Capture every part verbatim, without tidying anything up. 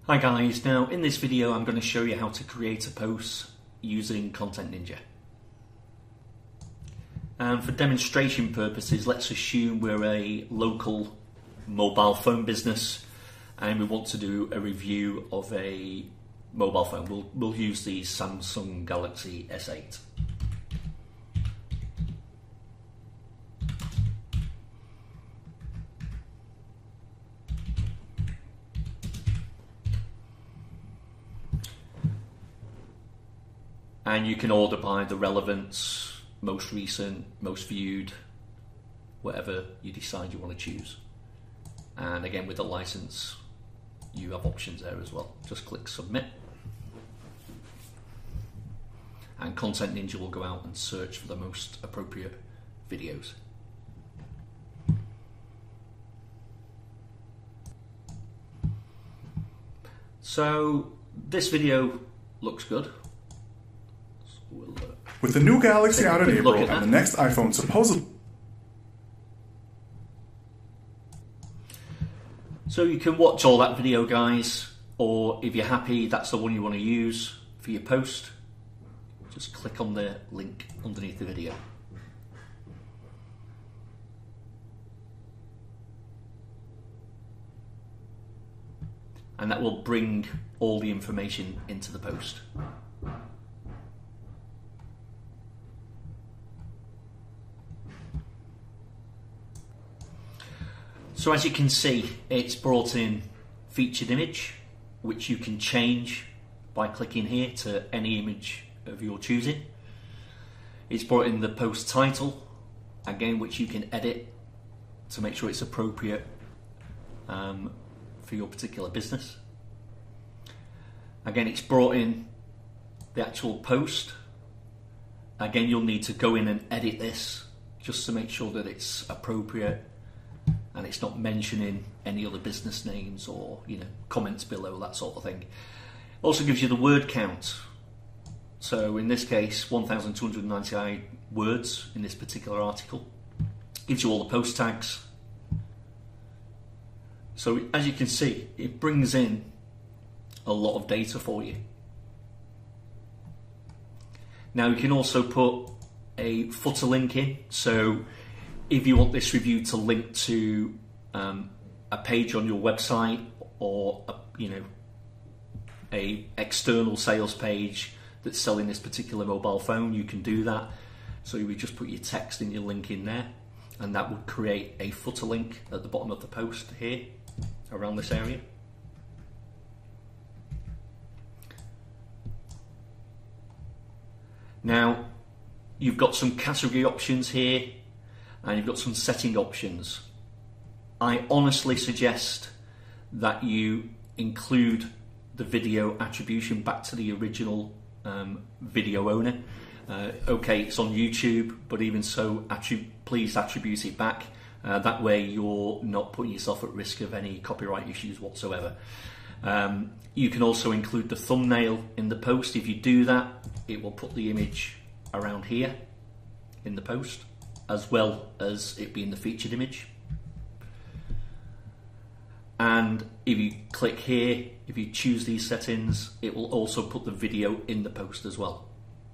Hi guys, now in this video I'm going to show you how to create a post using Content Ninja. And for demonstration purposes, let's assume we're a local mobile phone business and we want to do a review of a mobile phone. We'll, we'll use the Samsung Galaxy S eight. And you can order by the relevance, most recent, most viewed, whatever you decide you want to choose. And again, with the license, you have options there as well. Just click submit. And Content Ninja will go out and search for the most appropriate videos. So this video looks good. We'll, uh, With the new Galaxy out in April and the next iPhone supposedly... So you can watch all that video, guys, or if you're happy that's the one you want to use for your post, just click on the link underneath the video. And that will bring all the information into the post. So as you can see, it's brought in featured image, which you can change by clicking here to any image of your choosing. It's brought in the post title, again, which you can edit to make sure it's appropriate um, for your particular business. Again, it's brought in the actual post. Again, you'll need to go in and edit this just to make sure that it's appropriate and it's not mentioning any other business names or, you know, comments below, that sort of thing. Also gives you the word count. So in this case, one thousand two hundred ninety-nine words in this particular article. Gives you all the post tags. So as you can see, it brings in a lot of data for you. Now you can also put a footer link in. So if you want this review to link to um, a page on your website or a, you know, a external sales page that's selling this particular mobile phone, you can do that. So you would just put your text and your link in there, and that would create a footer link at the bottom of the post here around this area. Now you've got some category options here, and you've got some setting options. I honestly suggest that you include the video attribution back to the original um, video owner. Uh, okay, it's on YouTube, but even so, attri- please attribute it back. Uh, that way you're not putting yourself at risk of any copyright issues whatsoever. Um, you can also include the thumbnail in the post. If you do that, it will put the image around here in the post, as well as it being the featured image. And if you click here, if you choose these settings, it will also put the video in the post as well.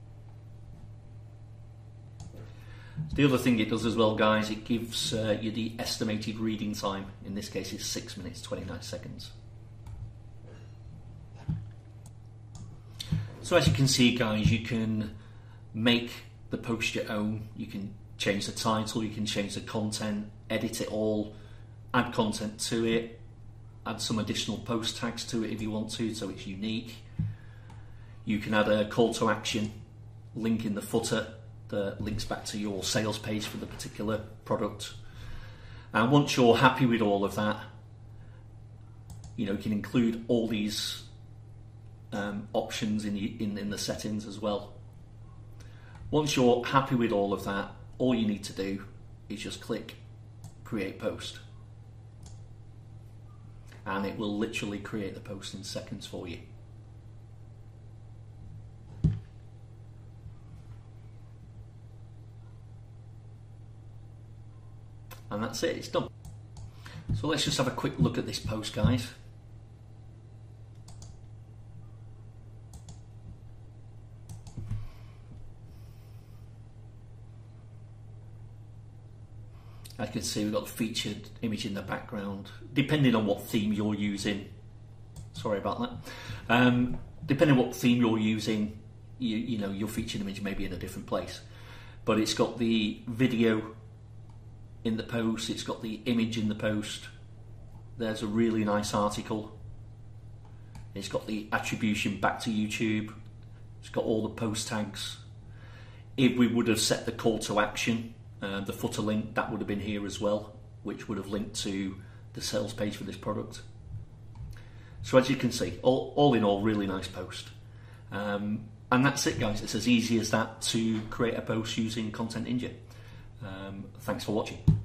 The other thing it does as well, guys, it gives uh, you the estimated reading time. In this case, it's six minutes twenty-nine seconds. So as you can see, guys, you can make the post your own. You can change the title, you can change the content, edit it all, add content to it, add some additional post tags to it if you want to, so it's unique. You can add a call to action link in the footer that links back to your sales page for the particular product. And once you're happy with all of that, you know, you can include all these um, options in, in, in the settings as well. Once you're happy with all of that, all you need to do is just click create post, and it will literally create the post in seconds for you. And that's it, it's done. So let's just have a quick look at this post, guys. I can see we've got the featured image in the background, depending on what theme you're using. Sorry about that. Um, depending on what theme you're using, you, you know, your featured image may be in a different place. But it's got the video in the post, it's got the image in the post. There's a really nice article. It's got the attribution back to YouTube. It's got all the post tags. If we would have set the call to action, uh, the footer link, that would have been here as well, which would have linked to the sales page for this product. So as you can see, all, all in all, really nice post. Um, and that's it, guys. It's as easy as that to create a post using Content Ninja. Um, thanks for watching.